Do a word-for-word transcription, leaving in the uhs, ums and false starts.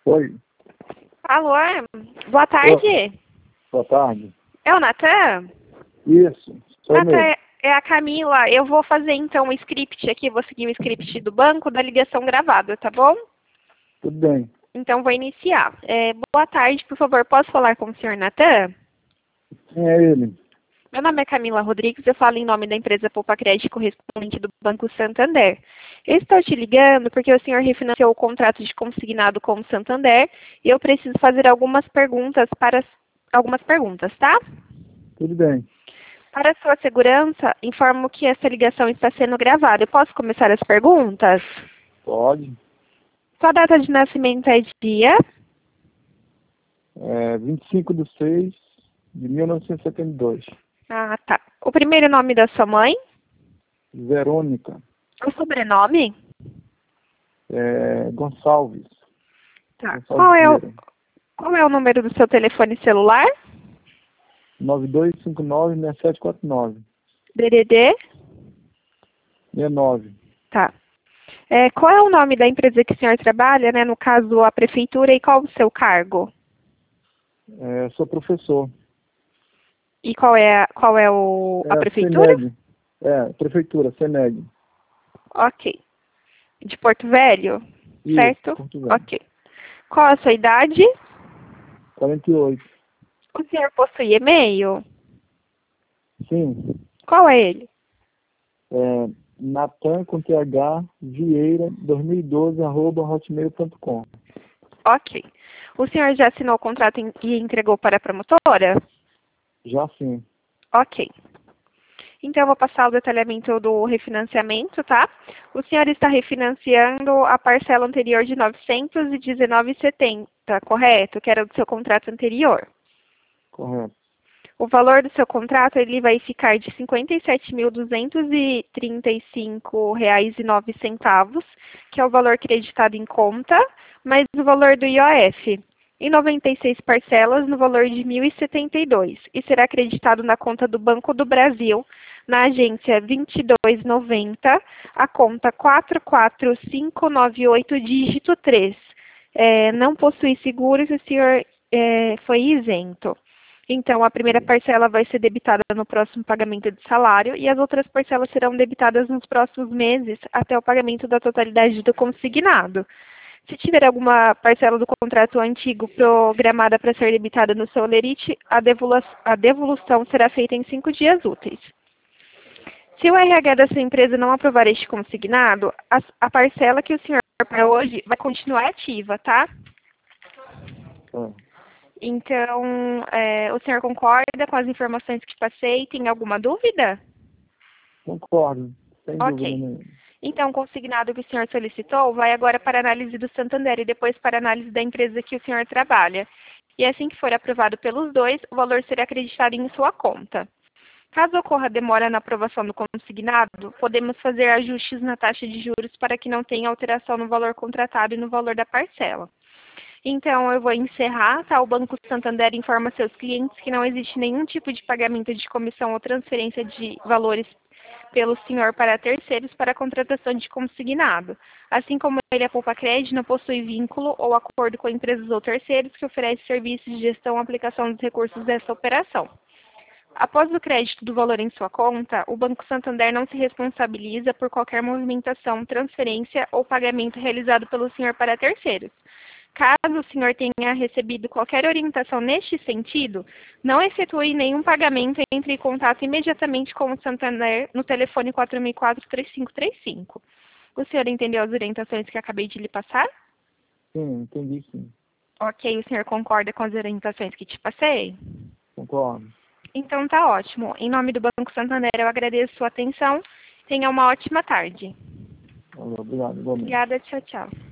Oi. Alô, boa tarde. Boa tarde. É o Natan? Isso, sou Natan, mesmo. é é a Camila. Eu vou fazer então o script aqui, vou seguir o script do banco da ligação gravada, tá bom? Tudo bem. Então vou iniciar. É, boa tarde, por favor, posso falar com o senhor Natan? Quem é ele? Meu nome é Camila Rodrigues, eu falo em nome da empresa Poupa Crédito correspondente do Banco Santander. Eu estou te ligando porque o senhor refinanciou o contrato de consignado com o Santander e eu preciso fazer algumas perguntas para algumas perguntas, tá? Tudo bem. Para sua segurança, informo que essa ligação está sendo gravada. Eu posso começar as perguntas? Pode. Sua data de nascimento é dia? É vinte e cinco de seis de mil novecentos e setenta e dois. Ah, tá. O primeiro nome da sua mãe? Verônica. O sobrenome? É, Gonçalves. Tá. Gonçalves Qual é o, Vieira. qual é o número do seu telefone celular? nove dois cinco nove seis sete quatro nove. D D D? sessenta e nove. Tá. É, qual é o nome da empresa que o senhor trabalha, né? No caso, a prefeitura, e qual o seu cargo? É, sou professor. E qual é, a- qual é o, É a a prefeitura? CENEG. É, prefeitura, CENEG. Ok. De Porto Velho? Isso, Certo? Portugal. Ok. Qual a sua idade? quarenta e oito. O senhor possui e-mail? Sim. Qual é ele? É, Natan com T H Vieira dois mil e doze arroba hotmail ponto com. Ok. O senhor já assinou o contrato em- e entregou para a promotora? Já sim. Ok. Então, eu vou passar o detalhamento do refinanciamento, tá? O senhor está refinanciando a parcela anterior de novecentos e dezenove reais e setenta centavos, correto? Que era do seu contrato anterior. Correto. O valor do seu contrato ele vai ficar de cinquenta e sete mil duzentos e trinta e cinco reais e nove centavos, que é o valor creditado em conta, mais o valor do I O F, em noventa e seis parcelas no valor de mil e setenta e dois, e será acreditado na conta do Banco do Brasil, na agência vinte e dois noventa, a conta quatro quatro cinco nove oito, dígito três. É, não possui seguros e o senhor é, foi isento. Então, a primeira parcela vai ser debitada no próximo pagamento de salário e as outras parcelas serão debitadas nos próximos meses até o pagamento da totalidade do consignado. Se tiver alguma parcela do contrato antigo programada para ser debitada no seu holerite, a devolu- a devolução será feita em cinco dias úteis. Se o R H da sua empresa não aprovar este consignado, a, a parcela que o senhor para hoje vai continuar ativa, tá? Tá. Então, é, o senhor concorda com as informações que passei? Tem alguma dúvida? Concordo. Sem dúvida Ok. nenhuma. Então, o consignado que o senhor solicitou vai agora para análise do Santander e depois para análise da empresa que o senhor trabalha. E assim que for aprovado pelos dois, o valor será acreditado em sua conta. Caso ocorra demora na aprovação do consignado, podemos fazer ajustes na taxa de juros para que não tenha alteração no valor contratado e no valor da parcela. Então, eu vou encerrar, tá? O Banco Santander informa seus clientes que não existe nenhum tipo de pagamento de comissão ou transferência de valores pelo senhor para terceiros para a contratação de consignado. Assim como ele, a Poupa Crédito, não possui vínculo ou acordo com empresas ou terceiros que oferecem serviços de gestão ou aplicação dos recursos dessa operação. Após o crédito do valor em sua conta, o Banco Santander não se responsabiliza por qualquer movimentação, transferência ou pagamento realizado pelo senhor para terceiros. Caso o senhor tenha recebido qualquer orientação neste sentido, não efetue nenhum pagamento e entre em contato imediatamente com o Santander no telefone quatro seis quatro, três cinco três cinco. O senhor entendeu as orientações que acabei de lhe passar? Sim, entendi sim. Ok, o senhor concorda com as orientações que te passei? Concordo. Então tá ótimo. Em nome do Banco Santander, eu agradeço sua atenção. Tenha uma ótima tarde. Valeu, obrigado, igualmente. Obrigada, tchau, tchau.